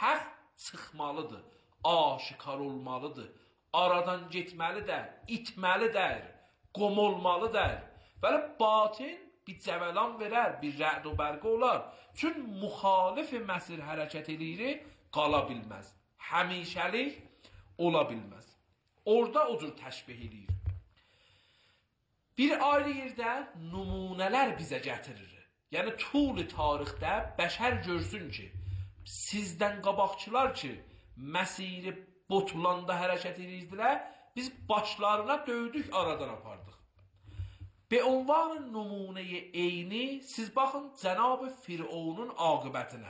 haqq çıxmalıdır, aşikar olmalıdır, aradan getməlidir, itməlidir, qom olmalıdır. Bəli, batin bir cəvəlan verər, bir rə'd və bərqə olar. Çün müxalif məsir hərəkət eləyir, qala bilməz. Həmişəlik ola bilməz. Orada o cür təşbih eləyir. Bir ayrı yerdə nümunələr bizə gətirir. Yəni, tul-i tarixdə bəşər görsün ki, sizdən qabaqçılar ki, məsiri botulanda hərəkət edirdilər, biz başlarına döydük, aradan apardıq. Be unvan nümunə-i eyni, siz baxın Cənab-ı Firavunun aqibətinə.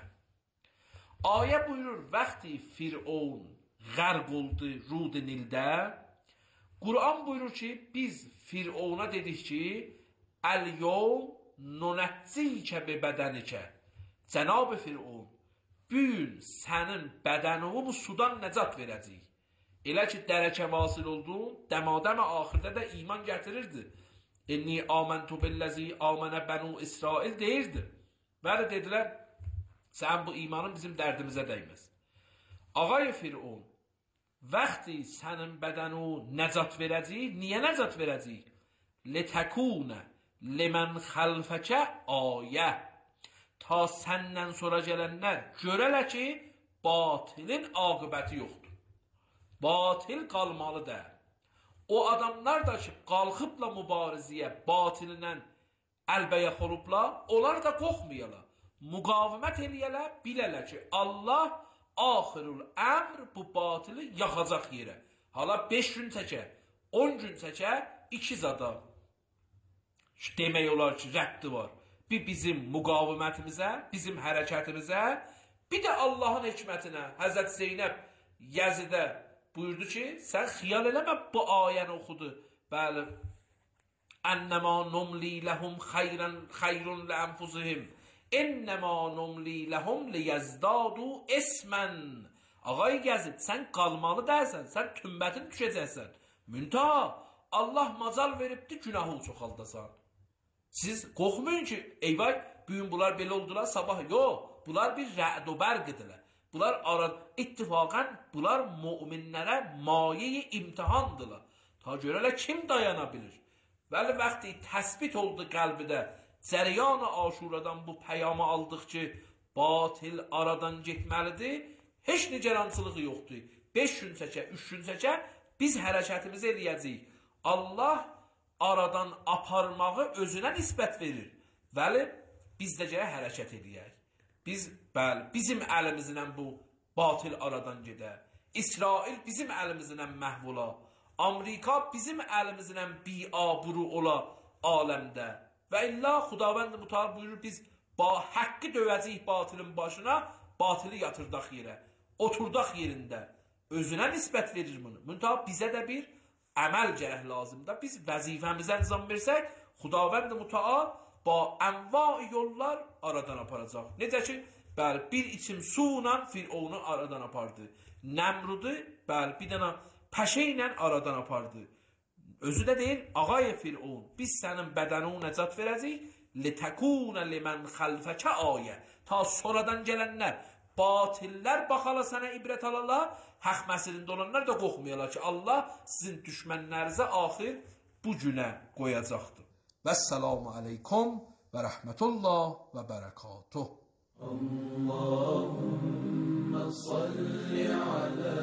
Ayə buyurur, vaxtı Firavun qərq oldu Rud Nildə, Quran buyurur ki, biz Firavuna dedik ki, Əl-yevm nunəccikə bi bədənikə. Cənab-ı Firavun, bu gün sənin bədənini bu sudan nəcat verəcəyik. Elə ki, dərəkə vasil oldun, dəmadəmə axirdə də iman gətirirdi. İnni aməntu billəzi amənə bənu İsrail deyirdi. Və də dedilər, sən bu imanın bizim dərdimizə dəyməz. Ağay Firavun, vaxtı sənin bədəni nəcat verəcəyik, niyə nəcat verəcəyik? Letəkunə limən xəlfəkə ayə. Ta səndən sonra gələnlər görələ ki, batilin aqibəti yoxdur. Batil qalmalıdır. O adamlar da ki, qalxıbla mübarizəyə batilinən əlbəyə xolubla, onlar da qorxmayalar. Müqavimət eləyələr, bilələr ki, Allah axirul əmr bu batili yaxacaq yerə. Hala 5 gün çəkər, 10 gün çəkər, 2 zada demək olar ki, rəddi var. Bir bizim müqavimətimizə, bizim hərəkətimizə, bir də Allahın hikmətinə. Həzrət Zeynəb Yəzidə buyurdu ki, sən xiyal eləmə bu ayəni oxudu. Bəli, ennəmə numli ləhum xayrun ləənfusihim. Ennəmə numli ləhum liyezdadu ismən. Ağay Gəzid, sən qalmalı dərsən, sən tümbətin düşəcəksən. Müntaha, Allah macal veribdi, günahı çoxaldasan. Siz qorxmayın ki, eyvay, bugün bunlar belə oldular, sabah yox. Bunlar bir rə'd və bərqdirlər. Bunlar ittifaqən, bunlar müminlərə maye-i imtihandırlar. Ta görələr kim dayana bilir? Vəli vaxtı təsbit oldu qəlbidə, cəryan-ı aşuradan bu pəyamı aldıq ki, batil aradan getməlidir, heç nicerançılığı yoxdur. 5 gün çəkə, 3 gün çəkə, biz hərəkətimizi eləyəcəyik. Allah aradan aparmağı özünə nisbət verir. Vəli biz də gərək hərəkət eləyək. Bizim əlimizlə bu batil aradan gedər. İsrail bizim əlimizlə məhv ola. Amerika bizim əlimizlə biaburu ola aləmdə. Və illa Xudavənd Mütəal buyurur, biz haqqı dövəcəyik batilin başına, batili yatırdaq yerə. Oturdaq yerində. Özünə nisbət verir bunu. Mütəal bizə də bir əməl gərək lazımdır. Biz vəzifəmizə nizam versək, Xudavənd Mütəal ba ənva yollar aradan aparacaq. Necə ki, bir içim suyla Firavunu aradan apardı. Nəmrudu, bir dənə pəşə ilə aradan apardı. Özü də deyir, ağay Firavun, biz sənin bədənini nəcat verəcəyik, litəkunə limən xəlfəkə ayə. Ta sonradan gələnlər, batillər baxala sənə ibrət alarlar, haqq məsirində olanlar da qorxmayalar ki, Allah sizin düşmənlərinizə axir bu günə qoyacaqdır. Vəssalamu aleykum və rəhmətullah və bərəkatuh. Allahümmə salli alə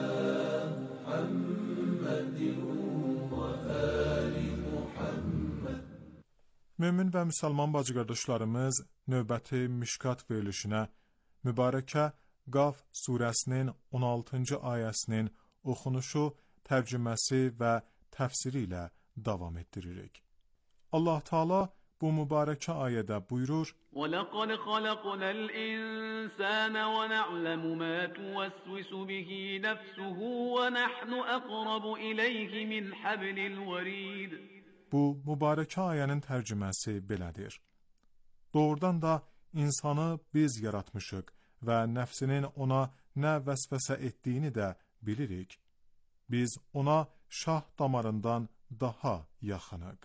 Muhammedin və ali Muhammed. Mömin və müsəlman bacı qardaşlarımız, növbəti Mişkat verilişinə mübarəkə Qaf surəsinin 16-cı ayəsinin oxunuşu, tərcüməsi və təfsiri ilə davam etdiririk. Allah Teala bu mübarəkə ayədə buyurur: وَلَقَدْ خَلَقْنَا الْإِنسَانَ وَنَعْلَمُ مَا تُوَسْوِسُ بِهِ نَفْسُهُ وَنَحْنُ أَقْرَبُ إِلَيْهِ مِنْ حَبْلِ الْوَرِيدِ. Bu mübarəkə ayənin tərcüməsi belədir: Doğrudan da insanı biz yaratmışıq və nəfsinin ona nə vəsvəsə etdiyini də bilirik. Biz ona şah damarından daha yaxınıq.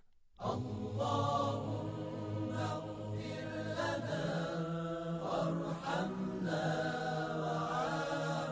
Allahümme gfir lana varhamna ve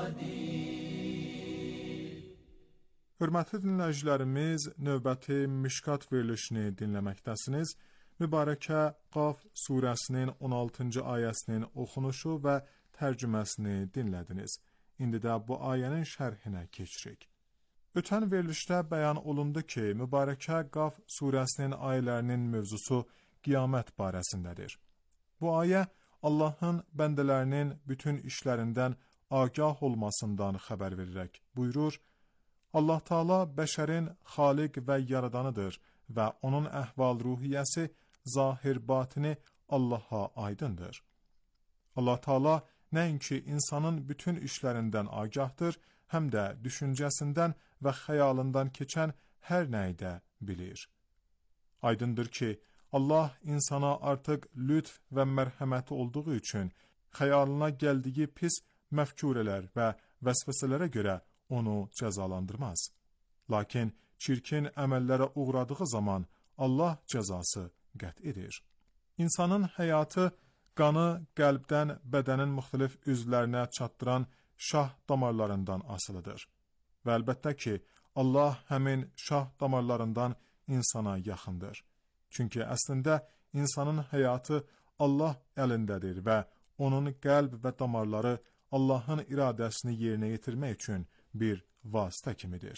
Hörmətli dinləyicilərimiz, növbəti Mişkat verilişini dinləməkdəsiniz. Mübarəkə Qaf surəsinin 16-cı ayəsinin oxunuşu və tərcüməsini dinlədiniz. İndi də bu ayənin şərhinə keçirik. Ötən verilişdə bəyan olundu ki, Mübarəkə Qaf surəsinin ayələrinin mövzusu qiyamət barəsindədir. Bu ayə Allahın bəndələrinin bütün işlərindən agah olmasından xəbər verərək buyurur: Allah Taala bəşərin xaliq və yaradanıdır və onun əhval-ruhiyyəsi, zahir-batini Allaha aydındır. Allah Taala nəinki insanın bütün işlərindən agahdır, həm də düşüncəsindən və xəyalından keçən hər nəyi də bilir. Aydındır ki, Allah insana artıq lütf və mərhəməti olduğu üçün xəyalına gəldiyi pis məfkurələr və vəsvəsələrə görə onu cəzalandırmaz. Lakin çirkin əməllərə uğradığı zaman Allah cəzası qət'idir. İnsanın həyatı qanı qəlbdən bədənin müxtəlif üzvlərinə çatdıran şah damarlarından asılıdır. Və əlbəttə ki, Allah həmin şah damarlarından insana yaxındır. Çünki əslində insanın həyatı Allah əlindədir və onun qəlb və damarları Allahın iradəsini yerinə yetirmək üçün bir vasitə kimidir.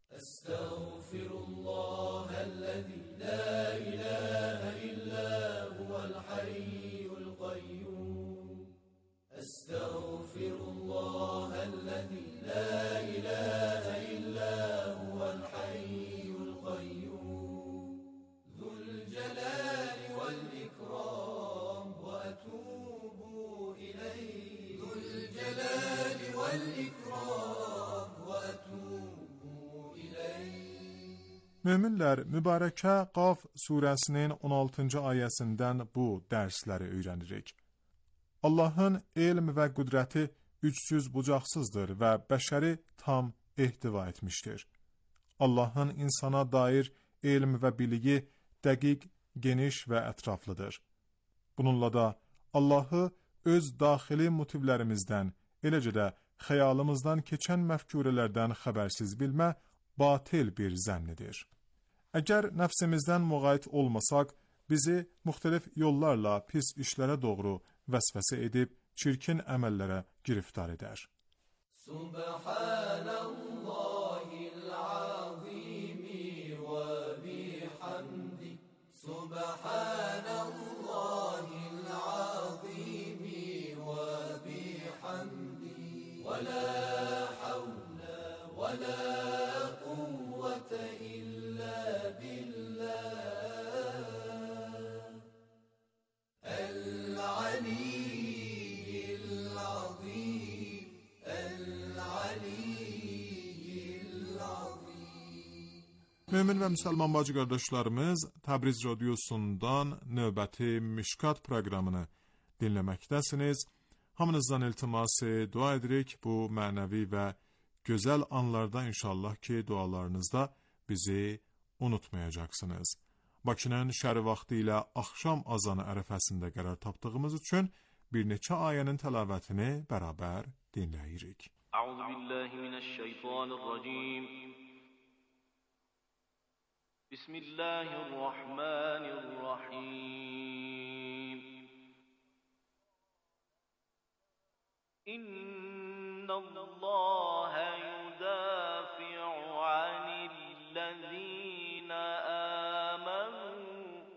Estağfirullahəl-ləzî la ilahə illə huvəl-hayyul qayyum. Estağfirullahəl-ləzî la ilahə illə huvəl-hayyul qayyum. Zülcəlâli vəl-ikram və etûbü ileyh. Zülcəlâli vəl-ikram və etûbü ileyh. Möminlər Mübarəkə Qaf surəsinin 16-cı ayəsindən bu dərsləri öyrənirik. Allahın elm və qüdrəti ücsüz-bucaqsızdır və bəşəri tam ehtiva etmişdir. Allahın insana dair elm və biliyi dəqiq, geniş və ətraflıdır. Bununla da Allahı öz daxili motivlərimizdən, eləcə də xəyalımızdan keçən məfkurələrdən xəbərsiz bilmə batil bir zənnidir. Əgər nəfsimizdən müğayət olmasaq, bizi müxtəlif yollarla pis işlərə doğru vəsvəsə edib çirkin əməllərə giriftar edər. Subhanallahil azimi və bihamdi. Subhanallahil azimi və bihamdi. Və la havlə və la quvvətə illə billah. Mömin və müsəlman bacı qardaşlarımız, Təbriz radiosundan növbəti Mişkat proqramını dinləməkdəsiniz. Hamınızdan iltiması dua edirik bu mənəvi və gözəl anlarda inşallah ki, dualarınızda bizi unutmayacaqsınız. Bakının şəri vaxtı ilə axşam azanı ərəfəsində qərar tapdığımız üçün bir neçə ayənin təlavətini bərabər dinləyirik. Euzubillahimineşşeytanirracim. Bismillahirrahmanirrahim. İnnallâhe yudafi'u anillezîne âmenû.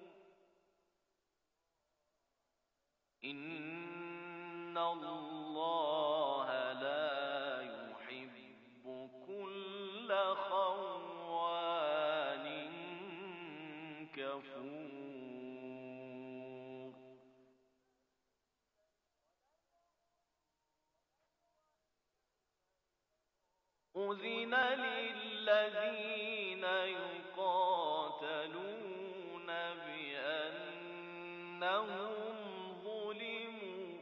İnnallâhe lâ yuhibbu kulle havvânin kefûr. أذن للذين يقاتلون بأنهم ظلموا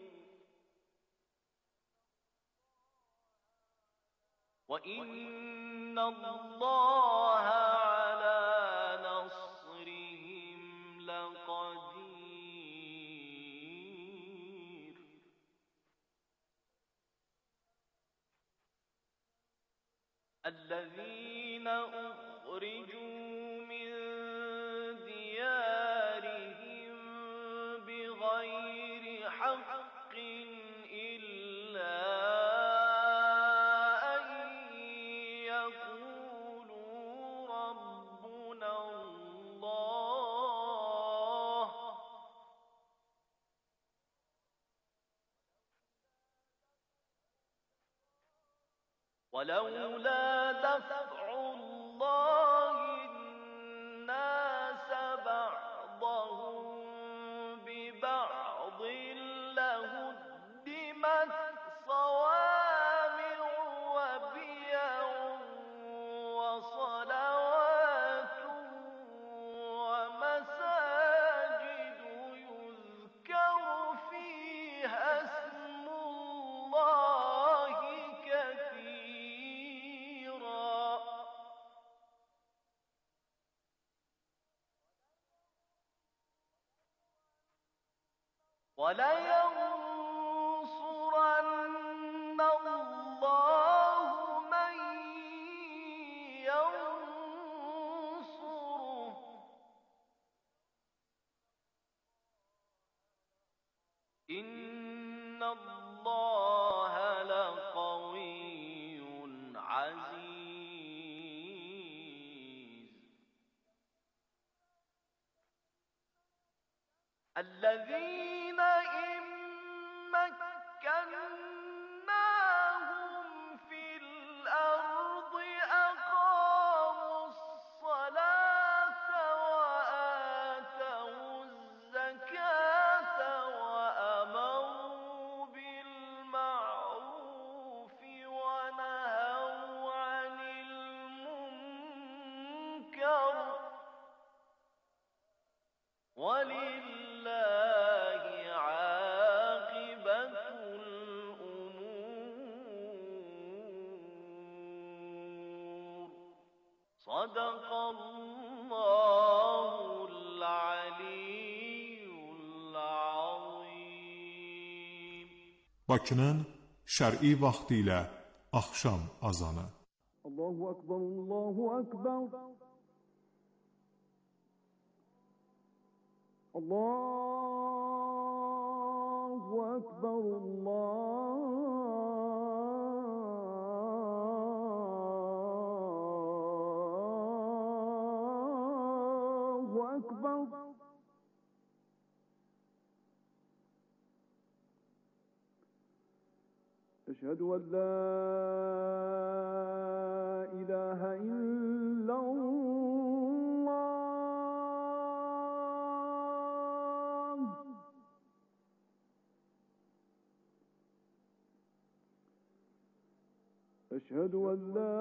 وإن الله على نصرهم لقدير الذين أخرجوا من ديارهم بغير حق إلا أن يقولوا ربنا الله ولولا دفع الله الناس بعضهم ببعض لهدمت صوامع وبيع وصلوات ومساجد يذكر فيها اسم الله كثيرا ولينصرن الله من ينصره إن الله لقوي عزيز الذين إن مكناهم في الأرض أقاموا الصلاة وآتوا الزكاة وأمروا بالمعروف ونهوا عن المنكر ولله عاقبة الأمور صدق الله العلي العظيم. Bakının şər'i vaxtı ilə axşam azanı. Allahu Akbar, Allahu Akbar. Allahu Ekber, Allahu Ekber. Eşhedü en la ilahe illallah. أشهد أن لا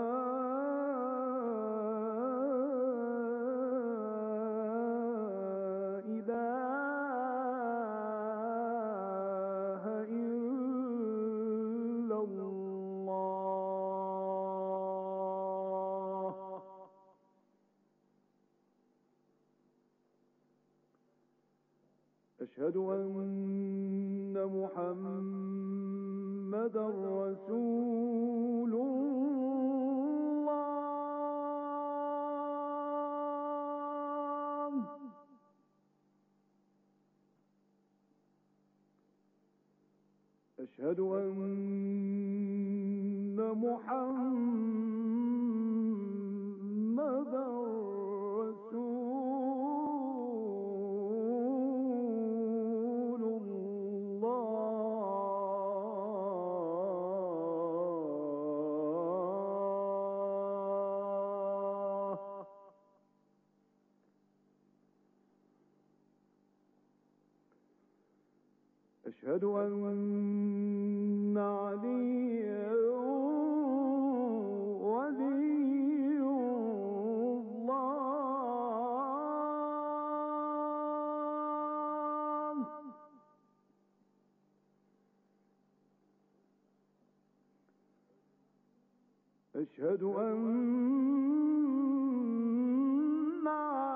إله إلا الله أشهد أن محمدًا رسول الله أشهد أن محمدًا رسول الله أشهد أن عليا ولي الله أشهد أن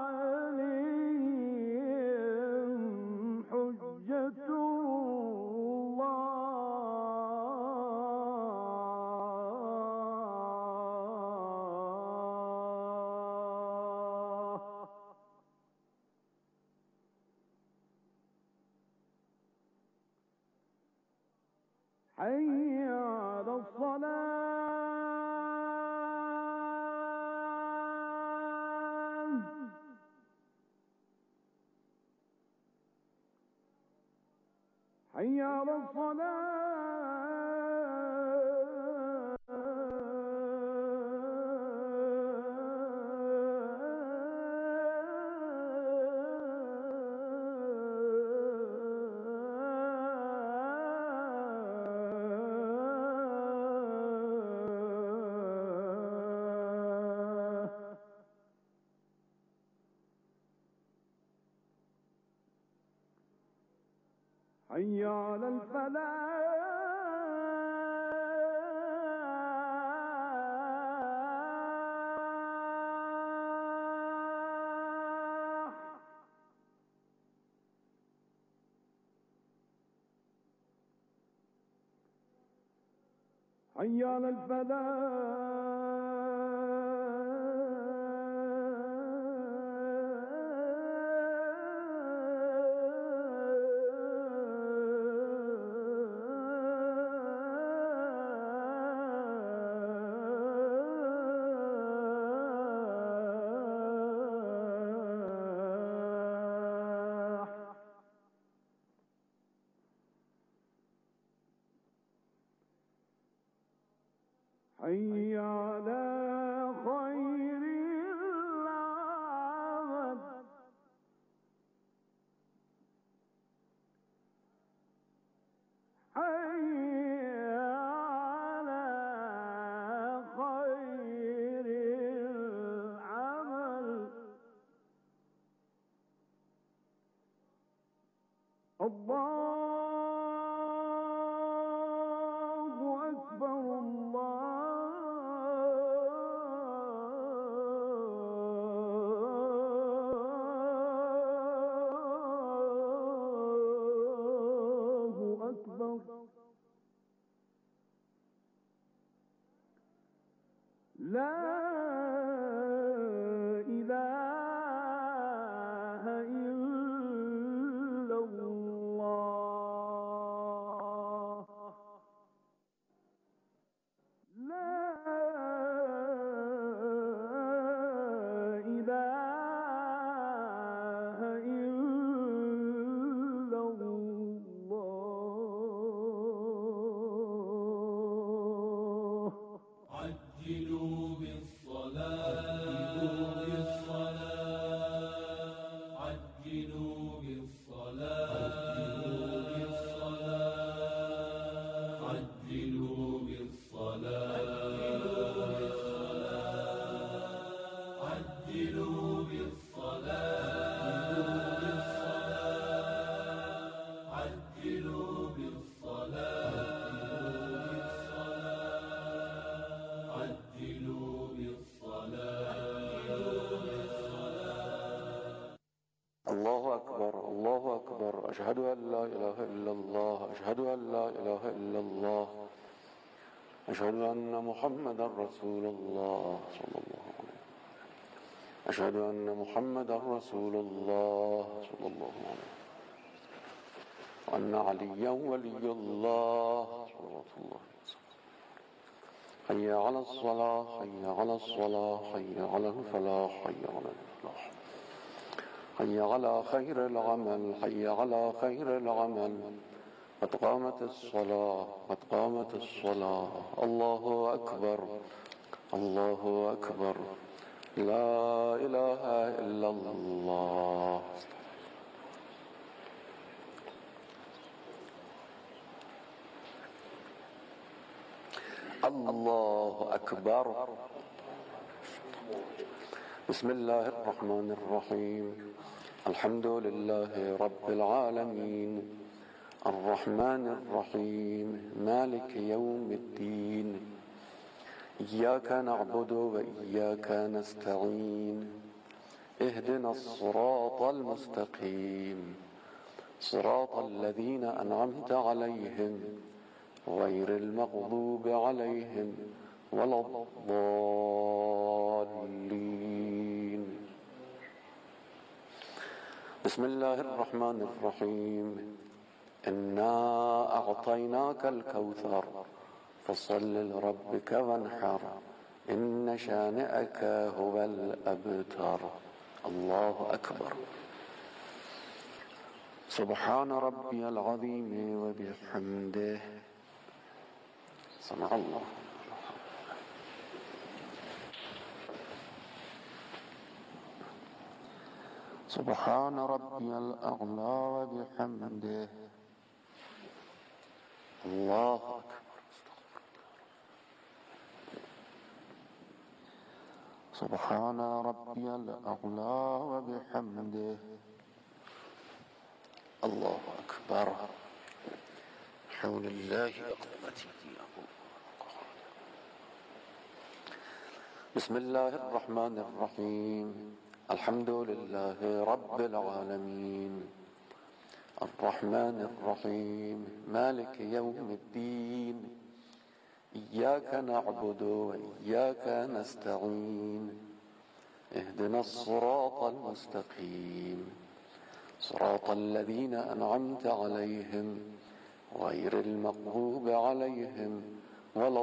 عليهم حجة الله حي على الفلاح حي على حي على خير العمل حي على خير العمل الله أكبر الله أكبر لا إله إلا الله لا إله إلا الله عجلوا بالصلاة عجلوا بالصلاة عجلوا بالصلاة عجلوا بالصلاة عجلوا بالصلاة عجلوا بالصلاة. الله أكبر الله أكبر أشهد أن لا إله إلا الله أشهد أن لا إله إلا الله أشهد أن محمدا رسول الله صلى الله عليه وسلم أشهد أن محمدا رسول الله صلى الله عليه وسلم وأن عليا ولي الله صلوات الله وسلم. حي على الصلاة حي على الصلاة حي على الفلاح حي على الفلاح حي على خير العمل حي على خير العمل قد قامت الصلاة قد قامت الصلاة الله أكبر الله أكبر لا إله إلا الله. الله أكبر. بسم الله الرحمن الرحيم الحمد لله رب العالمين الرحمن الرحيم مالك يوم الدين إياك نعبد وإياك نستعين اهدنا الصراط المستقيم صراط الذين أنعمت عليهم غير المغضوب عليهم ولا الضالين. بسم الله الرحمن الرحيم إنا أعطيناك الكوثر فصل لربك وانحر إن شانئك هو الأبتر. الله أكبر. سبحان ربي العظيم وبحمده. سمع الله. سبحان ربي الأعلى وبحمده. الله أكبر. سبحان ربي الأعلى وبحمده. الله أكبر. حول الله وقوته. بسم الله الرحمن الرحيم. الحمد لله رب العالمين الرحمن الرحيم مالك يوم الدين إياك نعبد وإياك نستعين اهدنا الصراط المستقيم صراط الذين أنعمت عليهم غير المغضوب عليهم ولا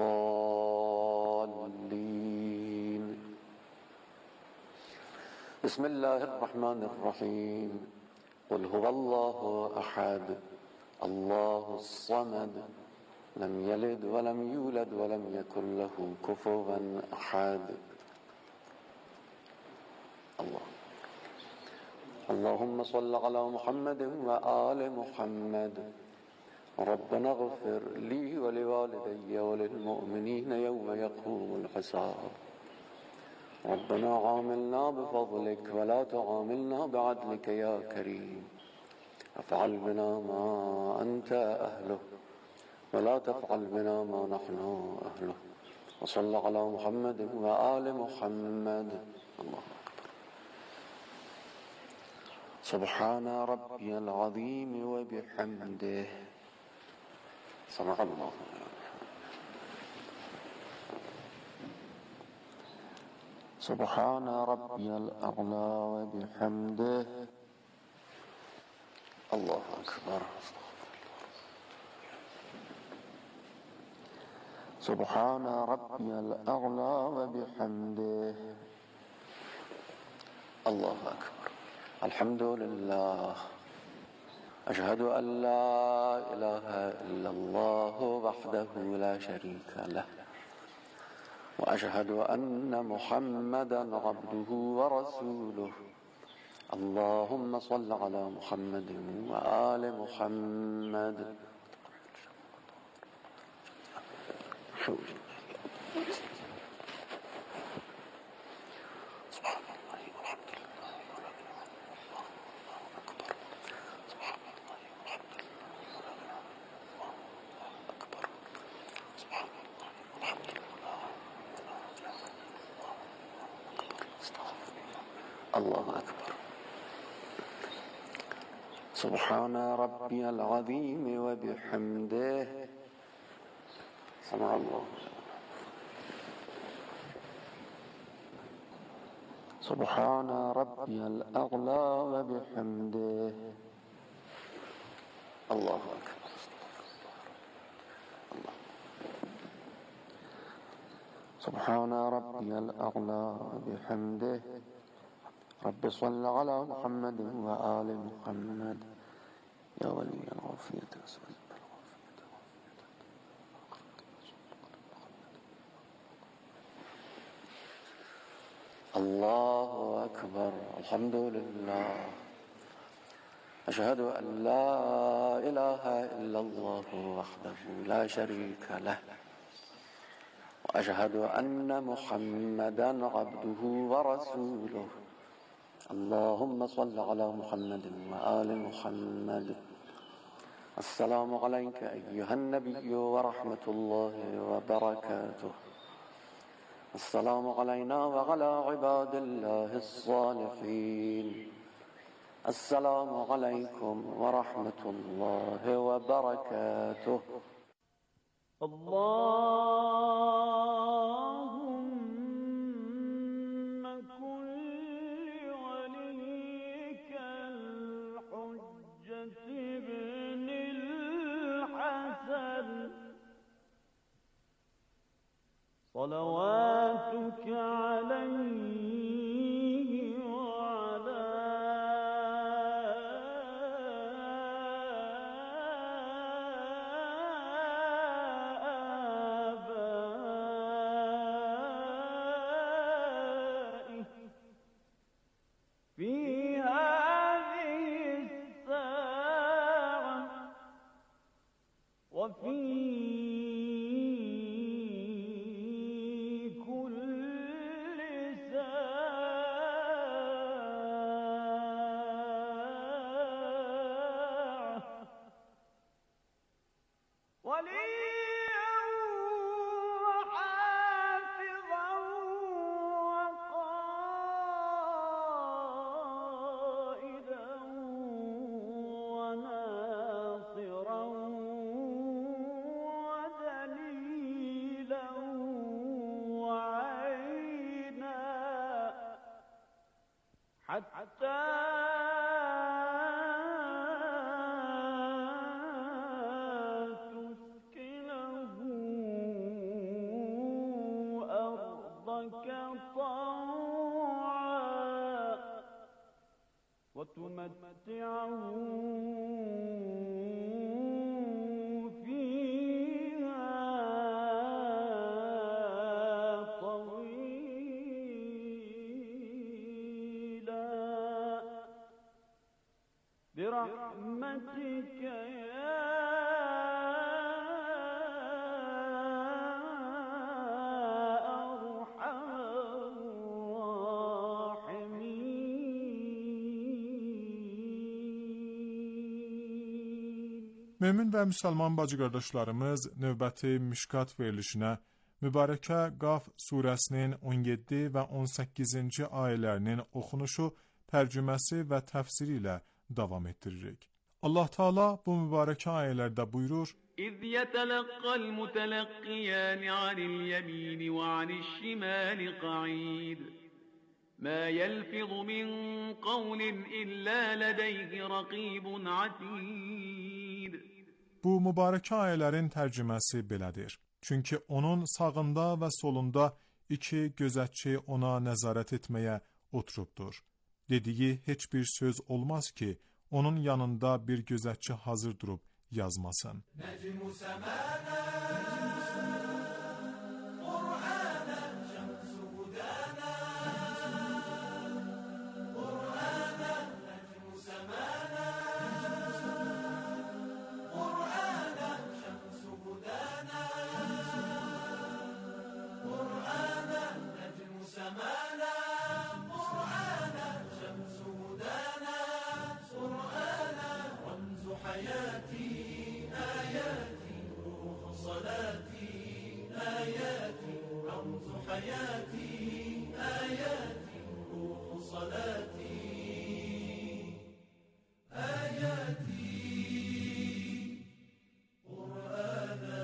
الضالين. بسم الله الرحمن الرحيم. قل هو الله أحد الله الصمد لم يلد ولم يولد ولم يكن له كفوا أحد. اللهم صل على محمد وآل محمد. ربنا اغفر لي ولوالدي وللمؤمنين يوم يقوم الحساب. ربنا عاملنا بفضلك ولا تعاملنا بعدلك يا كريم. افعل بنا ما أنت أهله ولا تفعل بنا ما نحن أهله. وصل على محمد وآل محمد. الله أكبر. سبحان ربي العظيم وبحمده. سمع الله. سبحان ربي الأعلى وبحمده. الله أكبر. سبحان ربي الأعلى وبحمده. الله أكبر. الحمد لله. أشهد أن لا إله إلا الله وحده لا شريك له وأشهد أن محمدا عبده ورسوله. اللهم صل على محمد وآل محمد. الله أكبر. سبحان ربي العظيم وبحمده. سمع الله. سبحان ربي الأعلى وبحمده. الله أكبر. الله. سبحان ربي الأعلى وبحمده. رب صل على محمد وآل محمد يا ولي العافية. الله أكبر. الحمد لله. أشهد أن لا إله إلا الله وحده لا شريك له وأشهد أن محمدا عبده ورسوله. اللهم صل على محمد وآل محمد. السلام عليك أيها النبي ورحمة الله وبركاته. السلام علينا وعلى عباد الله الصالحين. السلام عليكم ورحمة الله وبركاته. اللهم كن لوليك الحجة ابن الحسن صلواتك عليه وعلى حتى تسكنه أرضك طوعا وتمتعه فيها طويلا برحمتك يا Mömin və müsəlman bacı-qardaşlarımız, növbəti Mişkat verilişinə Mübarəkə Qaf surəsinin 17 və 18-ci ayələrinin oxunuşu, tərcüməsi və təfsiri ilə davam etdiririk. Allah Teala bu mübarəkə ayələrdə buyurur: إذ يتلقى المتلقيان عن اليمين وعن الشمال قعيد ما يلفظ من قول إلا لديه رقيب عتيد. Bu mübarəkə ayələrin tərcüməsi belədir. Çünki onun sağında və solunda iki gözətçi ona nəzarət etməyə oturubdur. Dediyi heç bir söz olmaz ki, onun yanında bir gözətçi hazır durub yazmasın. نجم سمانا قرآنا شمس هدانا قرآنا نجم سمانا قرآنا شمس هدانا قرآنا نجم سمانا قرآنا شمس هدانا قرآنا رمز حياتي آياتي روح صلاتي آياتي رمز حياتي آياتي روح صلاتي آياتي قرآنا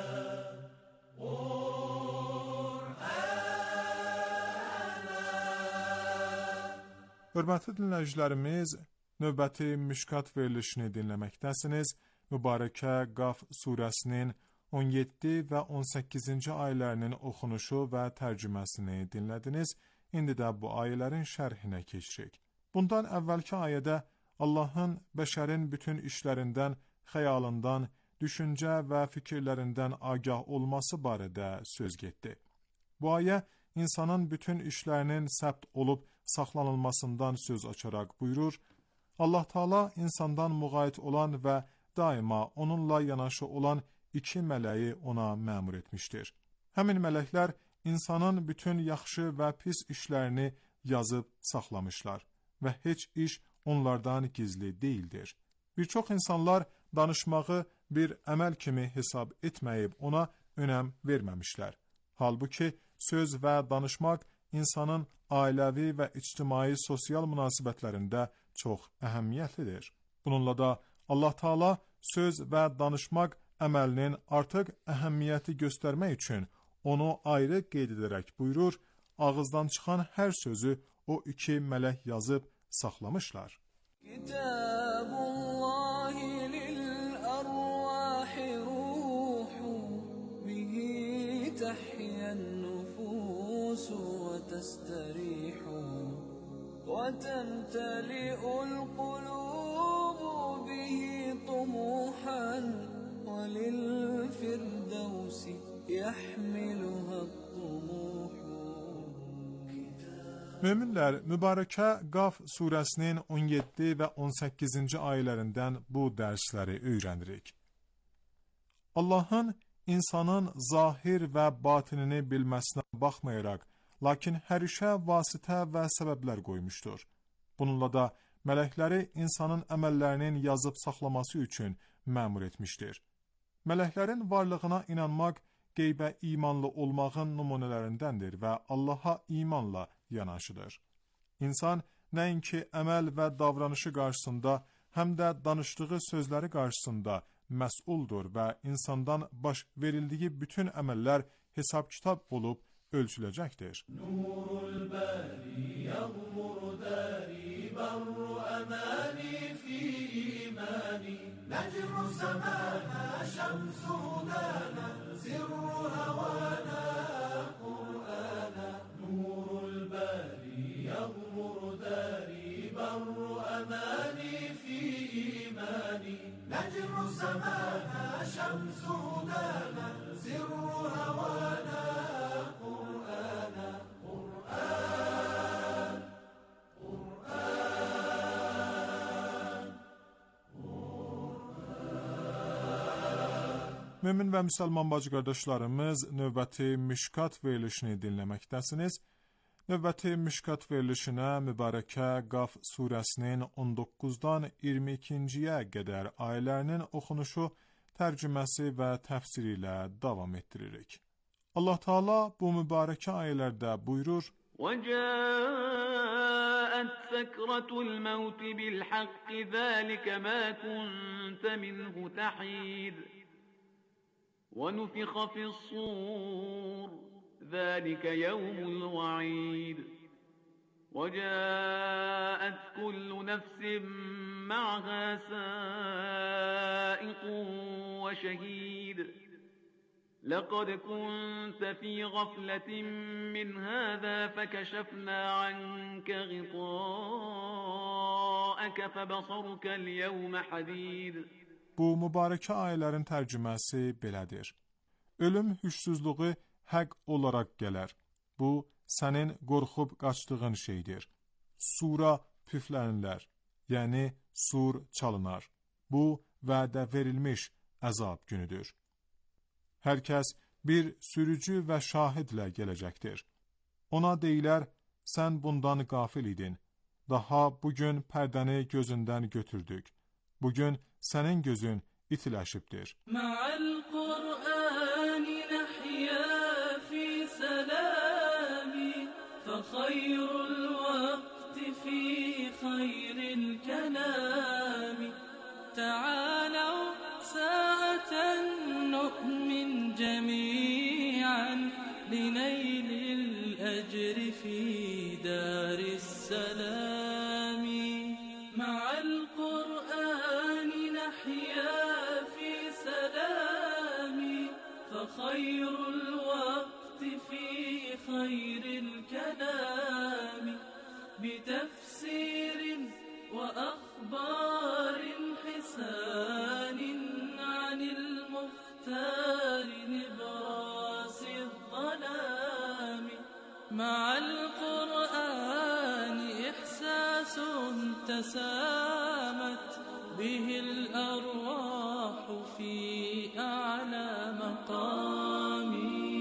Hörmətli dinləyicilərimiz, növbəti Mişkat verilişini dinləməkdəsiniz. Mübarəkə Qaf surəsinin 17 və 18-ci ayələrinin oxunuşu və tərcüməsini dinlədiniz. İndi də bu ayələrin şərhinə keçirik. Bundan əvvəlki ayədə Allahın bəşərin bütün işlərindən, xəyalından, düşüncə və fikirlərindən agah olması barədə söz getdi. Bu ayə insanın bütün işlərinin səbt olub saxlanılmasından söz açaraq buyurur: Allah Teala insandan müğayət olan və daima onunla yanaşı olan iki mələyi ona məmur etmişdir. Həmin mələklər insanın bütün yaxşı və pis işlərini yazıb saxlamışlar və heç iş onlardan gizli deyildir. Bir çox insanlar danışmağı bir əməl kimi hesab etməyib ona önəm verməmişlər. Halbuki söz və danışmaq insanın ailəvi və ictimai sosial münasibətlərində çox əhəmiyyətlidir. Bununla da Allah Teala söz və danışmaq əməlinin artıq əhəmiyyəti göstərmək üçün onu ayrı qeyd edərək buyurur: ağızdan çıxan hər sözü o iki mələk yazıb saxlamışlar. Kitabullahi lil-arvahi ruhu bihi tahyan nufusu ve testarihu ve temtali'ul qulubu bihi tumuhan ve lil-firdevsi yahmiluha at-tumuhu. Möminlər, Mübarəkə Qaf surəsinin 17 və 18-ci ayələrindən bu dərsləri öyrənirik. Allahın insanın zahir və batinini bilməsinə baxmayaraq, lakin hər işə vasitə və səbəblər qoymuşdur. Bununla da mələkləri insanın əməllərinin yazıb saxlaması üçün məmur etmişdir. Mələklərin varlığına inanmaq qeybə imanlı olmağın nümunələrindəndir və Allaha imanla yanaşıdır. İnsan nəinki əməl və davranışı qarşısında, həm də danışdığı sözləri qarşısında məsuldur və insandan baş verildiyi bütün əməllər hesab-kitab olub ölçüləcəkdir. Nurul bari yağmur dari بر أماني في إيماني نجم سمانا شمس هدانا سر هوانا قرآنا نور الباري يغمر داري بر أماني في إيماني نجم سمانا شمس هدانا سر هوانا قرآنا قرآن Mömin və müsəlman bacı qardaşlarımız, növbəti Mişkat verilişini dinləməkdəsiniz. Növbəti Mişkat verilişinə mübarəkə Qaf surəsinin 19-dan 22-ciyə qədər ayələrinin oxunuşu, tərcüməsi və təfsiri ilə davam etdiririk. Allah Teala bu mübarəkə ayələrdə buyurur: وَجَاءَتْ سَكْرَةُ الْمَوْتِ بِالْحَقِّ ذَلِكَ مَا كُنْتَ مِنْهُ تَحِيدُ وَنُفِخَ فِي الصُّورِ ذَلِكَ يَوْمُ الْوَعِيدِ وَجَاءَتْ كُلُّ نَفْسٍ مَعَهَا سَائِقٌ وَشَهِيدٌ لقد كنت في غفلة من هذا فكشفنا عنك غطاءك فبصرك اليوم حديد. Bu mübarəkə ayələrin tərcüməsi belədir. Ölüm hüşsüzlüğü həq olaraq gələr. Bu, sənin qorxub qaçdığın şeydir. Sura püflənilər, yəni sur çalınar. Bu, vədə verilmiş əzab günüdür. Hər kəs bir sürücü və şahidlə gələcəkdir. Ona deyilər, sən bundan qafil idin. Daha bugün pərdəni gözündən götürdük. Bugün sənin gözün itiləşibdir. Ma'al Qur'ani nahya fi salami fa khayrul vaqti fi khayril kalami ta'alaw sa'atan nu'min jami'an linaylil ajri fi daris salami ma'al Qur'ani nahya fi salami fa khayrul vaqti fi khayril kalami bitafsirin wa akhbarin hisanin anil مختار نبراس الظلام مع القرآن إحساس تسامت به الأرواح في أعلى مقام.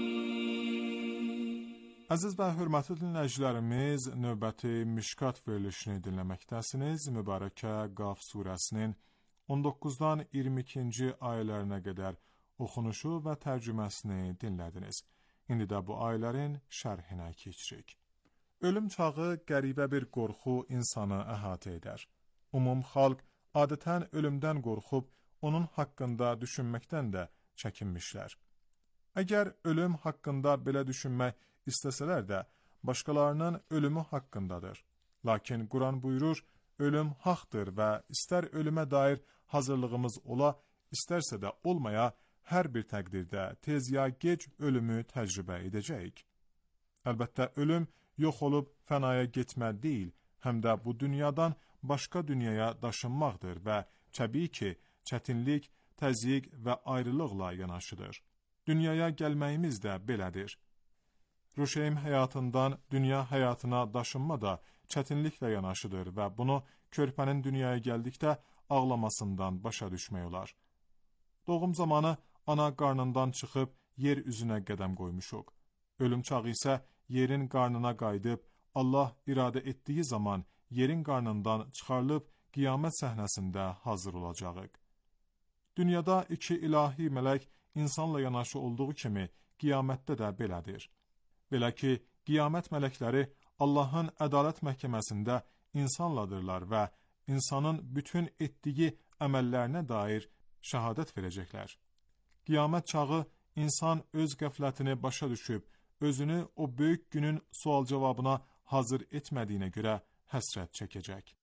Əziz və hörmətli dinləyicilərimiz, növbəti Mişkat verilişini dinləməkdəsiniz. Mübarəkə Qaf surəsinin 19-dan 22-ci ayələrinə qədər oxunuşu və tərcüməsini dinlədiniz. İndi də bu ayələrin şərhinə keçirik. Ölüm çağı qəribə bir qorxu insanı əhatə edər. Ümum xalq adətən ölümdən qorxub, onun haqqında düşünməkdən də çəkinmişlər. Əgər ölüm haqqında belə düşünmək istəsələr də, başqalarının ölümü haqqındadır. Lakin Quran buyurur, ölüm haqdır və istər ölümə dair hazırlığımız ola, istərsə də olmaya, hər bir təqdirdə tez ya gec ölümü təcrübə edəcəyik. Əlbəttə, ölüm yox olub fənaya getmək deyil, həm də bu dünyadan başqa dünyaya daşınmaqdır və təbii ki, çətinlik, təzyiq və ayrılıqla yanaşıdır. Dünyaya gəlməyimiz də belədir. Ruşeym həyatından dünya həyatına daşınma da çətinliklə yanaşıdır və bunu körpənin dünyaya gəldikdə ağlamasından başa düşmək olar. Doğum zamanı ana qarnından çıxıb yer üzünə qədəm qoymuşuq. Ölüm çağı isə yerin qarnına qayıdıb, Allah iradə etdiyi zaman yerin qarnından çıxarılıb qiyamət səhnəsində hazır olacağıq. Dünyada iki ilahi mələk insanla yanaşı olduğu kimi qiyamətdə də belədir. Belə ki, qiyamət mələkləri Allahın ədalət məhkəməsində insanladırlar və insanın bütün etdiyi əməllərinə dair şəhadət verəcəklər. Qiyamət çağı insan öz qəflətini başa düşüb, özünü o böyük günün sual cavabına hazır etmədiyinə görə həsrət çəkəcək.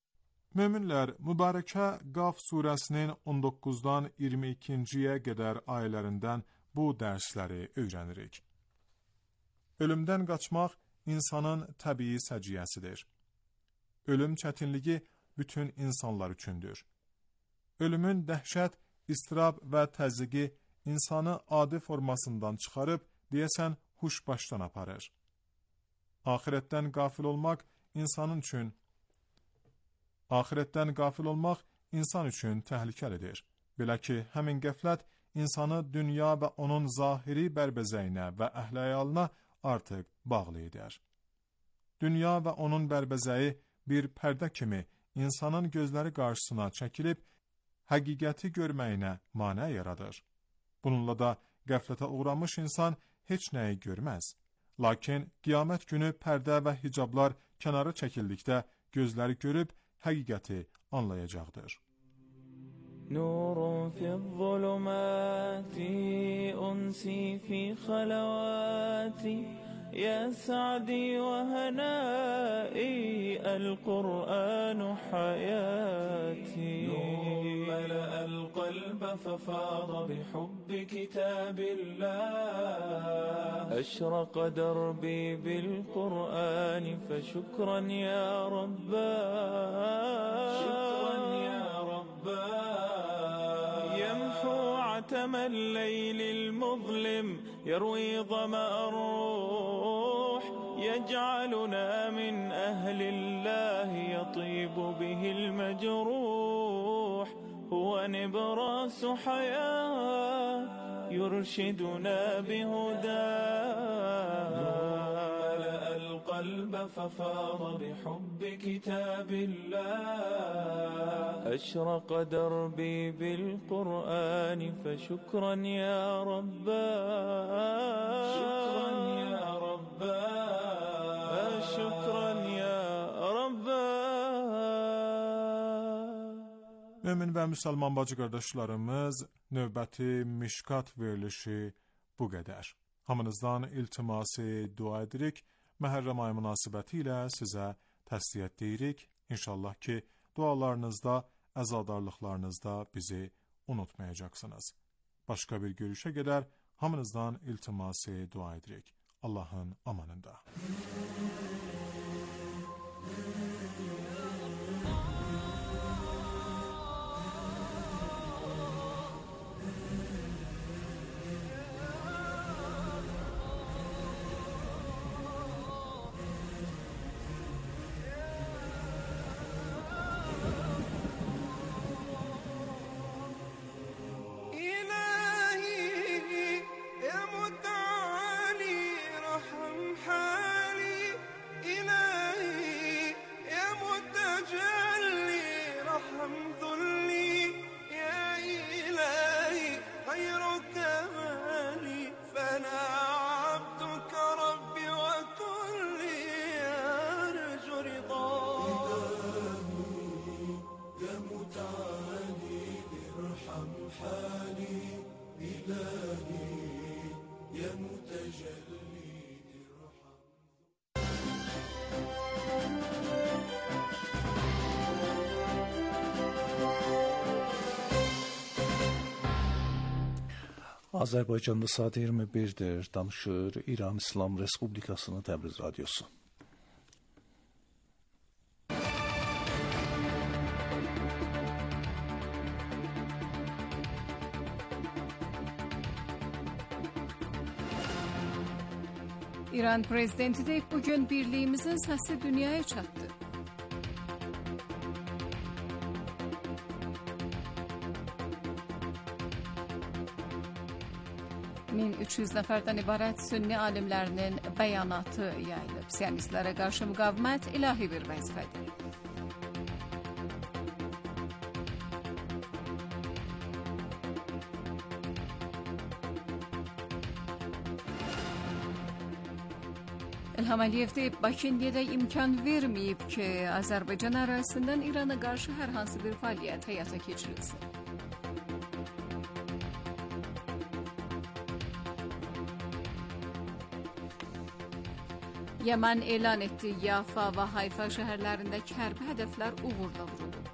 Möminlər, mübarəkə Qaf surəsinin 19-dan 22-ciyə qədər ayələrindən bu dərsləri öyrənirik. Ölümdən qaçmaq insanın təbii səciyyəsidir. Ölüm çətinliyi bütün insanlar üçündür. Ölümün dəhşət, istirab və təzyiqi insanı adi formasından çıxarıb, deyəsən, huş başdan aparır. Axirətdən qafil olmaq insan üçün təhlükəlidir. Belə ki, həmin qəflət insanı dünya və onun zahiri bərbəzəyinə və əhləyalına artıq bağlı edər. Dünya və onun bərbəzəyi bir pərdə kimi insanın gözləri qarşısına çəkilib, həqiqəti görməyinə mane yaradır. Bununla da qəflətə uğramış insan heç nəyi görməz. Lakin qiyamət günü pərdə və hicablar kənara çəkildikdə gözləri görüb həqiqəti anlayacaqdır. نور في الظلمات أنسي في خلواتي يا سعدي وهنائي القرآن حياتي نور ملأ القلب ففاض بحب كتاب الله أشرق دربي بالقرآن فشكرا يا رباه شكرا يا رباه يمحو عتم الليل المظلم يروي ظمأ الروح يجعلنا من أهل الله يطيب به المجروح هو نبراس حياة يرشدنا بهداه ملأ القلب ففاض بحب كتاب الله أشرق دربي بالقرآن فشكرا يا رباه شكرا يا رباه شكرا يا رباه. Mömin və müsəlman bacı qardaşlarımız, növbəti Mişkat verilişi bu qədər. Hamınızdan iltiması dua edirik. Məhərrəm ayı münasibəti ilə sizə təsliyyət deyirik. İnşallah ki, dualarınızda, əzadarlıqlarınızda bizi unutmayacaqsınız. Başqa bir görüşə qədər hamınızdan iltiması dua edirik. Allahın amanında. Azərbaycanda saat 21'dir. Danışır İran İslam Respublikasının Təbriz Radyosu. İran prezidenti de bugün birliğimizin sesi dünyaya çattı. ...1300 nəfərdən ibarət sünni alimlərinin bəyanatı yayılıb. Siyonistlərə qarşı müqavimət ilahi bir vəzifədir. İlham Əliyev deyib, Bakı indiyədək imkan verməyib ki, Azərbaycan ərazisindən İrana qarşı hər hansı bir fəaliyyət həyata keçirilsin. Yemen elan etdi, Yafa və Hayfa şəhərlərində hərbi hədəflər uğurla vuruldu.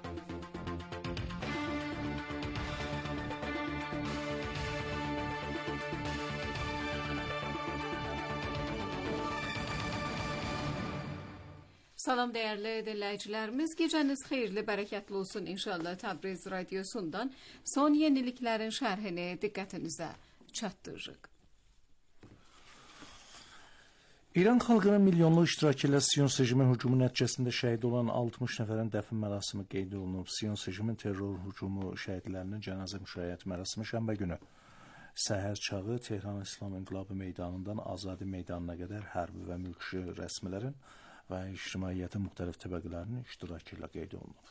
Salam değerli dinləyicilərimiz, gecəniz xeyirli, bərəkətli olsun inşallah. Təbriz radiosundan son yeniliklərin şərhini diqqətinizə çatdırırıq. İran xalqının milyonlu iştirak ilə Siyonist rejimin hücumu nəticəsində şəhid olan 60 nəfərin dəfn mərasimi qeyd olunub. Siyonist rejimin terror hücumu şəhidlərinin cənazə müşayiət mərasimi şənbə günü səhər çağı Tehran İslam İnqilabı Meydanından Azadi Meydanına qədər hərbi və mülki rəsmilərin və ictimaiyyətin müxtəlif təbəqələrinin iştirakı ilə qeyd olunub.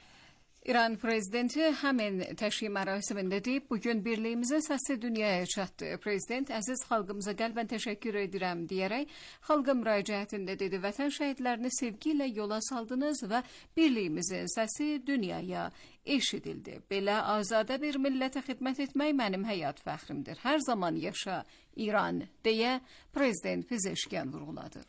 İran prezidenti həmin təşyid mərasimində deyib, bugün birliyimizin səsi dünyaya çatdı. Prezident, əziz xalqımıza qəlbən təşəkkür edirəm deyərək, xalqa müraciətində dedi, vətən şəhidlərini sevgi ilə yola saldınız və birliyimizin səsi dünyaya eşidildi. Belə azadə bir millətə xidmət etmək mənim həyat fəxrimdir. Hər zaman yaşa İran, deyə prezident Pezeşkiyan vurğuladı.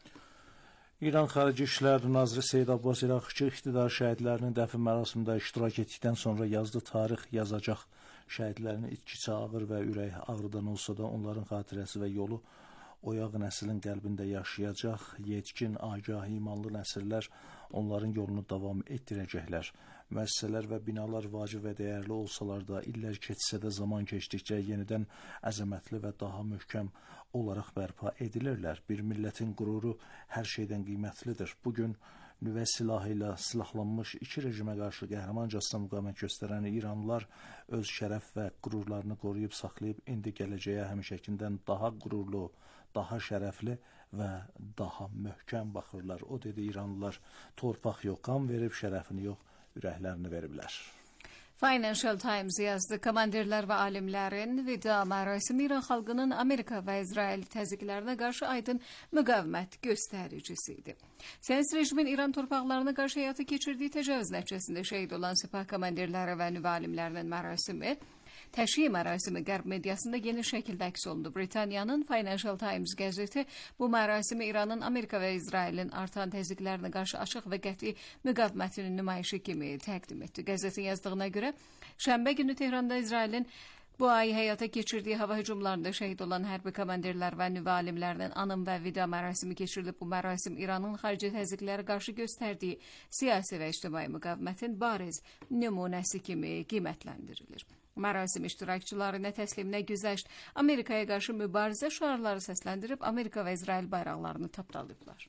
İran Xarici İşlər Naziri Seyid Abbas İraqçı iqtidar şəhidlərinin dəfn mərasimində iştirak etdikdən sonra yazdı, tarix yazacaq. Şəhidlərin itkisi ağır və ürək ağrıdan olsa da onların xatirəsi və yolu oyaq nəslin qəlbində yaşayacaq. Yetkin, agah, imanlı nəsillər onların yolunu davam etdirəcəklər. Müəssisələr və binalar vacib və dəyərli olsalar da, illər keçsə də zaman keçdikcə yenidən əzəmətli və daha möhkəm olaraq bərpa edilirlər. Bir millətin qüruru hər şeydən qiymətlidir. Bugün nüvə silahı ilə silahlanmış iki rejimə qarşı qəhrəmancasına müqavimət göstərən İranlılar öz şərəf və qürurlarını qoruyub saxlayıb indi gələcəyə həmişəkindən daha qürurlu, daha şərəfli və daha möhkəm baxırlar. O dedi, İranlılar torpaq yox, qan verib şərəfini yox, ürəklərini veriblər. Financial Times yazdı, komandirlər və alimlərin vida mərasimi İran xalqının Amerika və İsrail təzyiqlərinə qarşı aydın müqavimət göstəricisi idi. Siyonist rejimin İran torpaqlarına qarşı həyata keçirdiyi təcavüz nəticəsində şəhid olan sepah komandirləri və nüvə alimlərinin mərasimi, təşyid mərasimi qərb mediasında geniş şəkildə əks olundu. Britaniyanın Financial Times qəzeti bu mərasimi İranın Amerika və İsrailin artan təzyiqlərinə qarşı açıq və qəti müqavimətinin nümayişi kimi təqdim etdi. Qəzetin yazdığına görə, şənbə günü Tehranda İsrailin bu ay həyata keçirdiyi hava hücumlarında şəhid olan hərbi komandirlər və nüvə alimlərinin anım və vida mərasimi keçirilib. Bu mərasim İranın xarici təzyiqlərə qarşı göstərdiyi siyasi və ictimai müqavimətin bariz nümunəsi kimi qiymətləndirilir. Mərasim iştirakçıları nə təslim, nə güzəşt Amerikaya qarşı mübarizə şüarları səsləndirib, Amerika və İsrail bayraqlarını tapdalayıblar.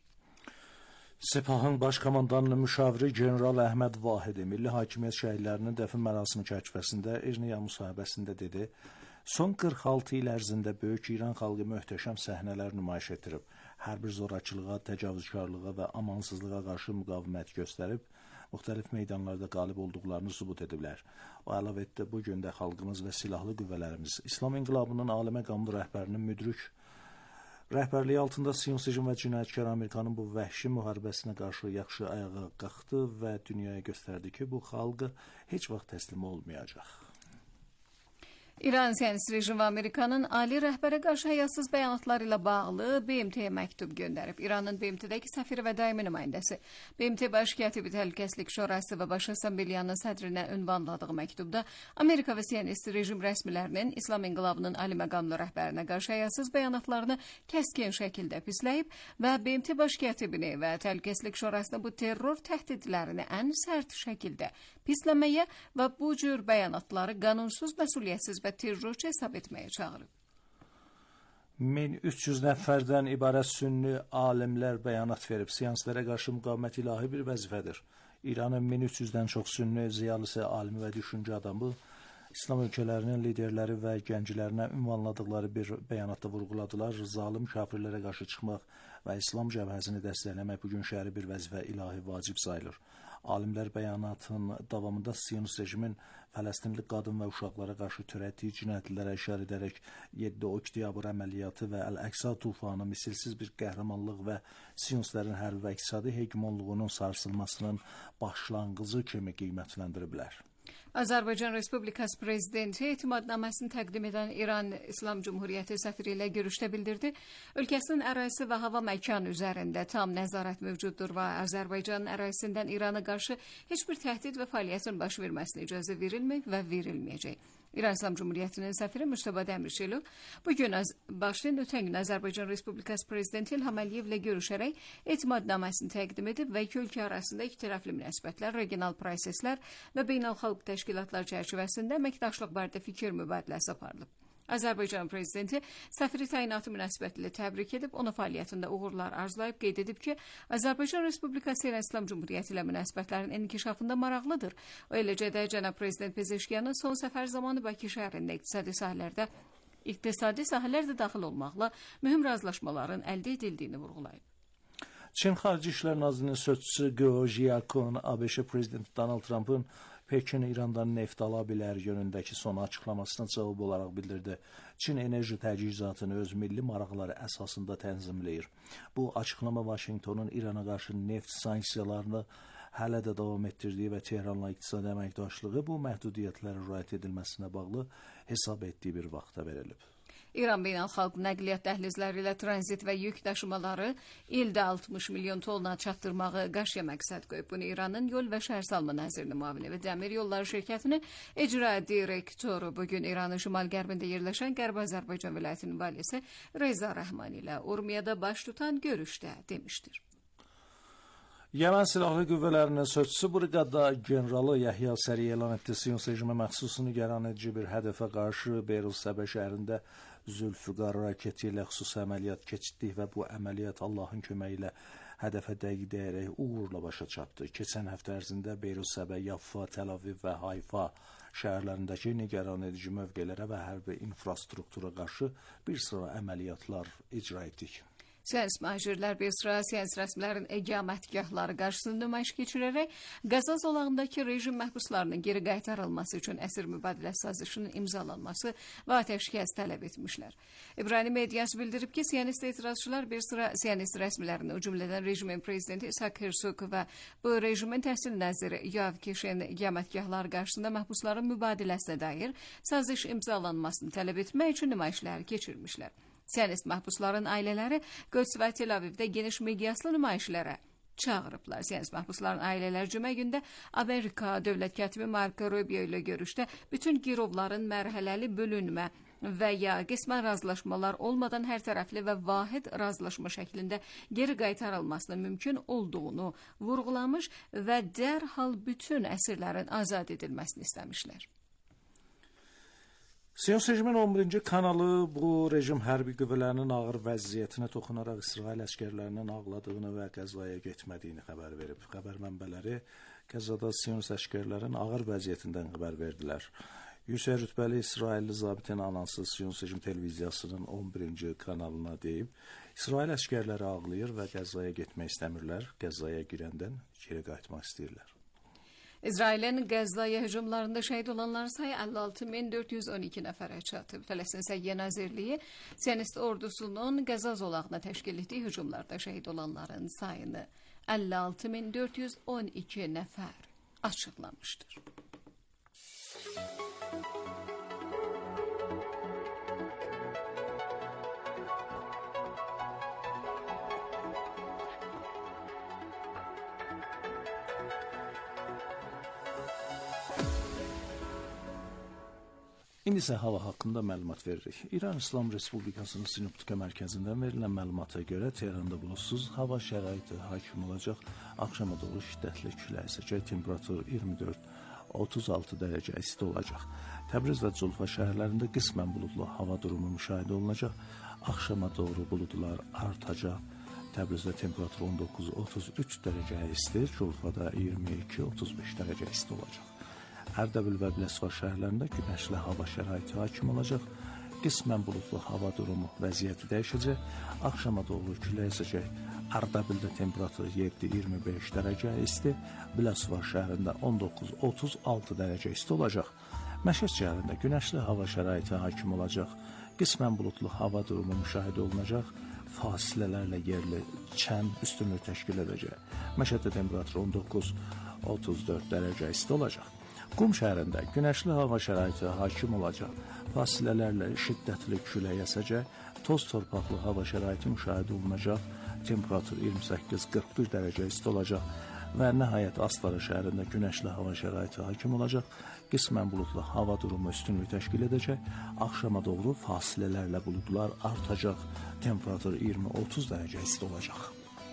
Sepahın baş komandanının müşaviri General Əhməd Vahidi Milli Hakimiyyət şəhidlərinin dəfn mərasimi çərçivəsində Erniya müsahibəsində dedi, son 46 il ərzində böyük İran xalqı möhtəşəm səhnələr nümayiş etdirib, hər bir zorakılığa, təcavüzkarlığa və amansızlığa qarşı müqavimət göstərib, müxtəlif meydanlarda qalib olduqlarını sübut ediblər. O əlavə etdi, bu gün də xalqımız və silahlı qüvvələrimiz İslam İnqilabının ali məqamlı rəhbərinin müdrik rəhbərliyi altında Siyonist rejim və cinayətkar Amerikanın bu vəhşi müharibəsinə qarşı yaxşı ayağa qalxdı və dünyaya göstərdi ki, bu xalqı heç vaxt təslim olmayacaq. İran Siyonist rejim və Amerikanın ali rəhbərə qarşı həyasız bəyanatlar ilə bağlı BMT-yə məktub göndərib. İranın BMT-dəki səfiri və daimi nümayəndəsi BMT Baş Katibi Təhlükəsizlik Şurası və Baş Assambleyanın sədrinə ünvanladığı məktubda Amerika və Siyonist rejim rəsmilərinin İslam İnqilabının ali məqamlı rəhbərinə qarşı həyasız bəyanatlarını kəskin şəkildə pisləyib və BMT Baş Katibini və Təhlükəsizlik Şurasını bu terror təhdidlərini ən sərt şəkildə pisləməyə və bu cür bəyanatları qanunsuz, məsuliyyətsiz və terrorçu hesab etməyə çağırıb. 1300 nəfərdən ibarət sünni alimlər bəyanat verib. Siyonistlərə qarşı müqavimət ilahi bir vəzifədir. İranın 1300-dən çox sünni ziyalısı, alimi və düşüncə adamı İslam ölkələrinin liderləri və gənclərinə ünvanladıqları bir bəyanatda vurğuladılar. Zalim kafirlərə qarşı çıxmaq və İslam cəbhəsini dəstəkləmək bugün şəhəri bir vəzifə ilahi vacib sayılır. Alimlər bəyanatın davamında Siyonist rejimin Fələstinli qadın və uşaqlara qarşı törətdiyi cinayətlərə işarə edərək 7 oktyabr əməliyyatı və Əl-Əqsa tufanı misilsiz bir qəhrəmanlıq və Siyonistlərin hərbi və iqtisadi hegemonluğunun sarsılmasının başlanğıcı kimi qiymətləndiriblər. Azərbaycan Respublikası Prezidenti etimadnaməsini təqdim edən İran İslam Cumhuriyyəti səfiri ilə görüşdə bildirdi. Ölkəsinin ərazisi və hava məkanı üzərində tam nəzarət mövcuddur və Azərbaycanın ərazisindən İrana qarşı heç bir təhdid və fəaliyyətin baş verməsinə icazə verilməyib və verilməyəcək. İran İslam Cumhuriyeti'nin səfiri Müştəba Dəmirçilu bugün başlayan ötən gün Azərbaycan Respublikası Prezidenti İlham Əliyevlə görüşərək etimadnaməsini təqdim edib və iki ölkə arasında ikitərəfli münasibətlər, regional proseslər və beynəlxalq təşkilatlar çərçivəsində əməkdaşlıq barədə fikir mübadiləsi aparılıb. Azərbaycan prezidenti səfiri təyinatı münasibətilə təbrik edib, ona fəaliyyətində uğurlar arzulayıb, qeyd edib ki, Azərbaycan Respublikası İran İslam Cumhuriyyəti ilə münasibətlərin inkişafında maraqlıdır. O eləcə də cənab prezident Pezeşkiyanın son səfər zamanı Bakı şəhərində iqtisadi sahələr də daxil olmaqla mühüm razılaşmaların əldə edildiyini vurğulayıb. Çin Xarici İşlər Nazirinin sözçüsü Geo Jiakun ABŞ prezidenti Donald Trump'ın Pekin İrandan neft ala bilər yönündəki son açıqlamasına cavab olaraq bildirdi. Çin enerji təchizatını öz milli maraqları əsasında tənzimləyir. Bu açıqlama Vaşinqtonun İrana qarşı neft sanksiyalarını hələ də davam etdirdiyi və Tehranla iqtisadi əməkdaşlığı bu məhdudiyyətlərə riayət edilməsinə bağlı hesab etdiyi bir vaxtda verilib. İran beynəlxalq nəqliyyat dəhlizləri ilə tranzit və yük daşımaları ildə 60 milyon tonna çatdırmağı qarşıya məqsəd qoyub. Bunu İranın Yol və Şəhərsalma Nazirinin müavini və Dəmir Yolları şirkətinin icra direktoru bugün İranın şimal-qərbində yerləşən Qərbi Azərbaycan vilayətinin valisi Reza Rəhmani ilə Urmiyada baş tutan görüşdə demişdir. Yemen Silahlı Qüvvələrinin sözçüsü briqada generalı Yahya Səri elan etdi. Sion rejimə məxsus nigaran edici bir hədəfə qarşı Beyrut Səbə şəhərində Zülfüqar raketi ilə xüsusi əməliyyat keçirdik və bu əməliyyat Allahın köməyi ilə hədəfə dəqiq uğurla başa çatdı. Keçən həftə ərzində Beyrut Səbə, Yaffa, Təl-Aviv və Hayfa şəhərlərindəki nigaran edici mövqelərə və hərbi infrastruktura qarşı bir sıra əməliyyatlar icra etdik. Siyasi mühacirlər bir sıra siyasi rəsmilərin iqamətgahları qarşısında nümayiş keçirərək Qəza zolağındakı rejim məhbuslarının geri qaytarılması üçün əsir mübadiləsi sazişinin imzalanması və atəşkəs tələb etmişlər. İbrani mediası bildirib ki, siyonist etirazçılar bir sıra siyonist rəsmilərini, o cümlədən rejimin prezidenti İshak Herzog və bu rejimin təhsil nəziri Yav Keşen iqamətgahları qarşısında məhbusların mübadiləsinə dair saziş imzalanmasını tələb etmək üçün nümayişlər keçirmişlər. Siyonist məhbusların ailələri Qüds və Tel-Avivdə geniş miqyaslı nümayişlərə çağırıblar. Siyonist məhbusların ailələri cümə gündə Amerika dövlət katibi Marco Rubio ilə görüşdə bütün girovların mərhələli bölünmə və ya qismən razılaşmalar olmadan hər tərəfli və vahid razılaşma şəklində geri qaytarılmasının mümkün olduğunu vurğulamış və dərhal bütün əsirlərin azad edilməsini istəmişlər. Sion rejimin 11-ci kanalı bu rejim hərbi qüvvələrinin ağır vəziyyətinə toxunaraq İsrail əskərlərinin ağladığını və Qəzzaya getmədiyini xəbər verib. Xəbər mənbələri Qəzzada Sion əskərlərin ağır vəziyyətindən xəbər verdilər. Yüksək rütbəli İsrailli zabitin anası Sion rejim televiziyasının 11-ci kanalına deyib, İsrail əskərləri ağlayır və Qəzzaya getmək istəmirlər, Qəzzaya girəndən geri qayıtmaq istəyirlər. İsrailin Qəzzaya hücumlarında şəhid olanların sayı 56.412 nəfərə çatıb. Fələstin Səhiyyə Nazirliyi Siyonist ordusunun Qəzza zolağına təşkil etdiyi hücumlarda şəhid olanların sayını 56.412 nəfər açıqlamışdır. İndi isə hava haqqında məlumat veririk. İran İslam Respublikasının Sinoptika mərkəzindən verilən məlumata görə Tehranda buludsuz hava şəraiti hakim olacaq. Axşama doğru şiddətli külək əsəcək, temperatur 24-36 dərəcə isti olacaq. Təbriz və Culfa şəhərlərində qismən buludlu hava durumu müşahidə olunacaq. Axşama doğru buludlar artacaq. Təbrizdə temperatur 19-33 dərəcə isti, Culfada 22-35 dərəcə isti olacaq. Ərdəbil və Biləsuvar şəhərlərində günəşli hava şəraiti hakim olacaq. Qismən buludlu hava durumu vəziyyəti dəyişəcək. Axşama doğru külək əsəcək. Ərdəbildə temperatur 7-25 dərəcə isti, Biləsuvar şəhərində 19-36 dərəcə isti olacaq. Məşəd şəhərində günəşli hava şəraiti hakim olacaq. Qismən buludlu hava durumu müşahidə olunacaq. Fasilələrlə yerli çən üstünlük təşkil edəcək. Məşəddə temperatur 19-34 dərəcə isti olacaq. Qum şəhərində günəşli hava şəraiti hakim olacaq. Fasilələrlə şiddətli külək əsəcək. Toz torpaqlı hava şəraiti müşahidə olunacaq. Temperatur 28-41 dərəcə isti olacaq. və nəhayət Astara şəhərində günəşli hava şəraiti hakim olacaq. Qismən buludlu hava durumu üstünlük təşkil edəcək. Axşama doğru fasilələrlə buludlar artacaq. Temperatur 20-30 dərəcə isti olacaq.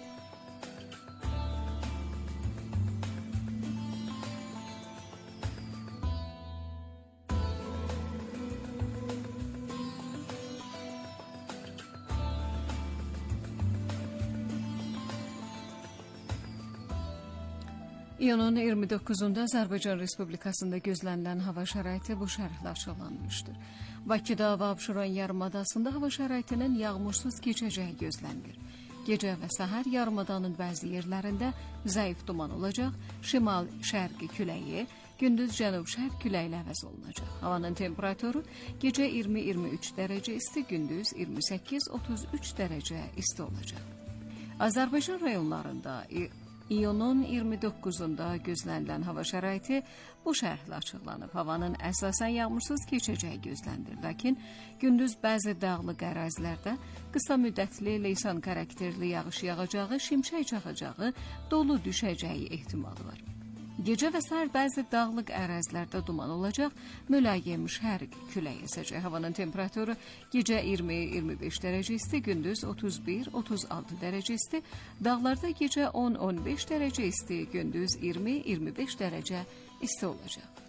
İyunun 29-unda Azərbaycan Respublikasında gözlənilən hava şəraiti bu şərhlə açıqlanmışdır. Bakıda və Abşeron yarımadasında hava şəraitinin yağmursuz keçəcəyi gözlənilir. Gecə və səhər yarımadanın bəzi yerlərində zəif duman olacaq, şimal-şərqi küləyi, gündüz cənub-şərq küləyi əvəz olunacaq. Havanın temperaturu gecə 20-23 dərəcə isti, gündüz 28-33 dərəcə isti olacaq. Azərbaycan rayonlarında İyunun 29-unda gözlənilən hava şəraiti bu şərhlə açıqlanıb. Havanın əsasən yağmursuz keçəcəyi gözlənilir. Lakin gündüz bəzi dağlıq ərazilərdə qısa müddətli leysan xarakterli yağış yağacağı, şimşək çaxacağı, dolu düşəcəyi ehtimalı var. Gecə və səhər bəzi dağlıq ərazilərdə duman olacaq, mülayim şərq küləyi əsəcək. Havanın temperaturu gecə 20-25 dərəcə isti, gündüz 31-36 dərəcə isti, dağlarda gecə 10-15 dərəcə isti, gündüz 20-25 dərəcə isti olacaq.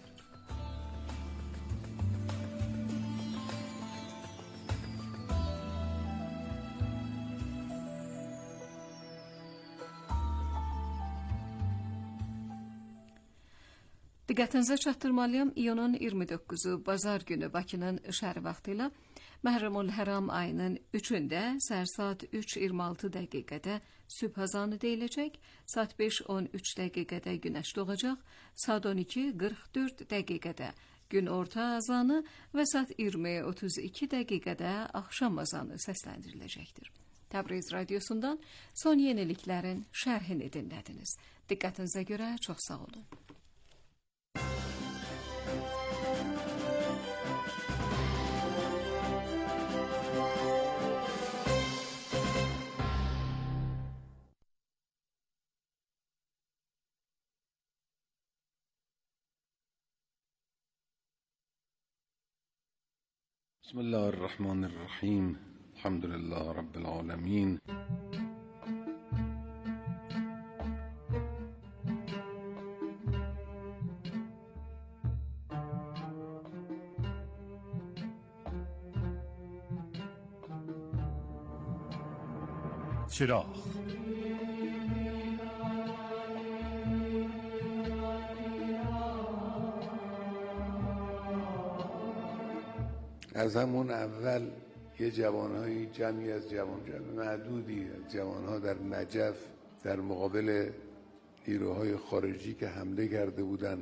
Diqqətinizə çatdırmalıyam, iyunun 29-u bazar günü Bakının şəhəri vaxtı ilə Məhərrəmül Həram ayının 3-də səhər saat 3:26 dəqiqədə sübh azanı deyiləcək, saat 5:13 dəqiqədə günəş doğacaq, saat 12:44 dəqiqədə gün orta azanı və saat 20:32 dəqiqədə axşam azanı səsləndiriləcəkdir. Təbriz radiosundan son yeniliklərin şərhini dinlədiniz. Diqqətinizə görə çox sağ olun. بسم الله الرحمن الرحيم الحمد لله رب العالمين چراغ از همون اول یه جوانهایی جمعی از معدودی از جوانها در نجف در مقابل نیروهای خارجی که حمله کرده بودند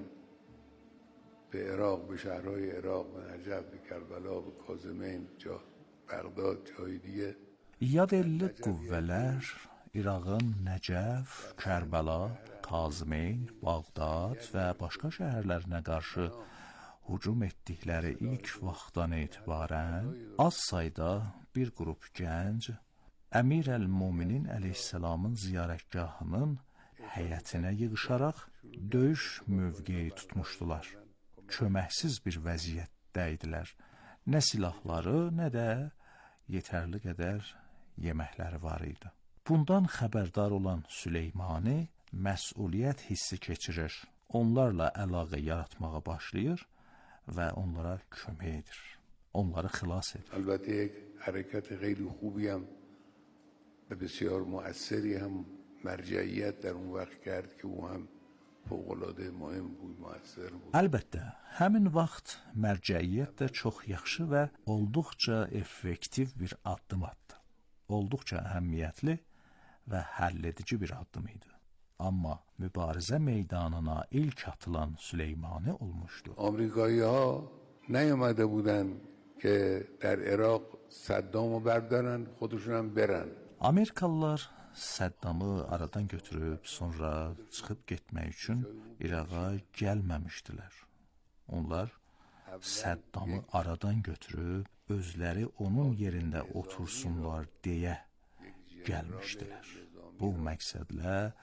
به عراق، به شهرهای عراق، به نجف، به کربلا، به کاظمین، بغداد، جای دیگه Yad elli qüvvələr İraqın Nəcəf, Kərbəla, Kazmin, Bağdad və başqa şəhərlərinə qarşı hücum etdikləri ilk vaxtdan etibarən az sayda bir qrup gənc Əmir əl-Muminin əleyhissalamın ziyarətgahının həyətinə yığışaraq döyüş mövqeyi tutmuşdular. Köməksiz bir vəziyyətdə idilər. Nə silahları, nə də yetərli qədər yeməkləri var idi. Bundan xəbərdar olan Süleymani məsuliyyət hissi keçirir. Onlarla əlaqə yaratmağa başlayır və onlara kömək edir. Onları xilas edir. البته یک حرکت خیلی خوبی هم و بسیار مؤثری هم مرجعیت در اون وقت کرد که او هم fövqəladə mühim بود, müəssər بود. Əlbəttə, həmin vaxt mərcəiyyət də çox yaxşı və olduqca effektiv bir addım atdı. Olduqca əhəmiyyətli və həlledici bir addım idi. Amma mübarizə meydanına ilk atılan Süleymani olmuşdu. آمریکایی‌ها نیامده بودن که در عراق صدامو بردارن خودشون هم برن. Amerikalılar Səddamı aradan götürüb sonra çıxıb getmək üçün İraqa gəlməmişdilər. Onlar Səddamı aradan götürüb özləri onun yerində otursunlar deyə gəlmişdilər. Bu məqsədlə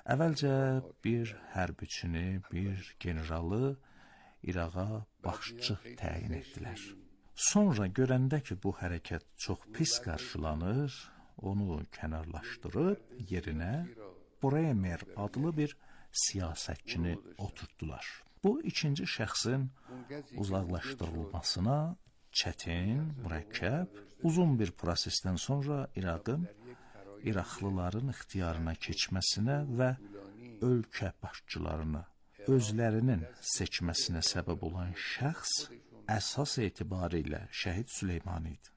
Əvvəlcə bir hərbiçini, bir generalı İraqa başçı təyin etdilər. Sonra görəndə ki, bu hərəkət çox pis qarşılanır, onu kənarlaşdırıb yerinə Bremer adlı bir siyasətçini oturtdular. Bu ikinci şəxsin uzaqlaşdırılmasına çətin, mürəkkəb, uzun bir prosesdən sonra İraqın İraqlıların ixtiyarına keçməsinə və ölkə başçılarını özlərinin seçməsinə səbəb olan şəxs əsas etibarilə Şəhid Süleymani idi.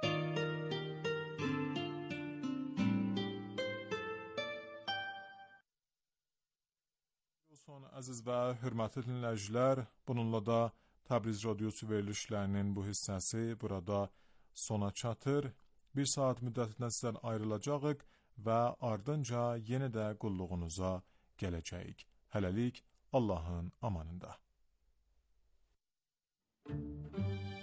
Son əziz və hörmətli dinləyicilər, bununla da Təbriz Radiosu verilişlərinin bu hissəsi burada sona çatır. Bir saat müddətində sizdən ayrılacağıq və ardınca yenə də qulluğunuza gələcəyik. Hələlik Allahın amanında.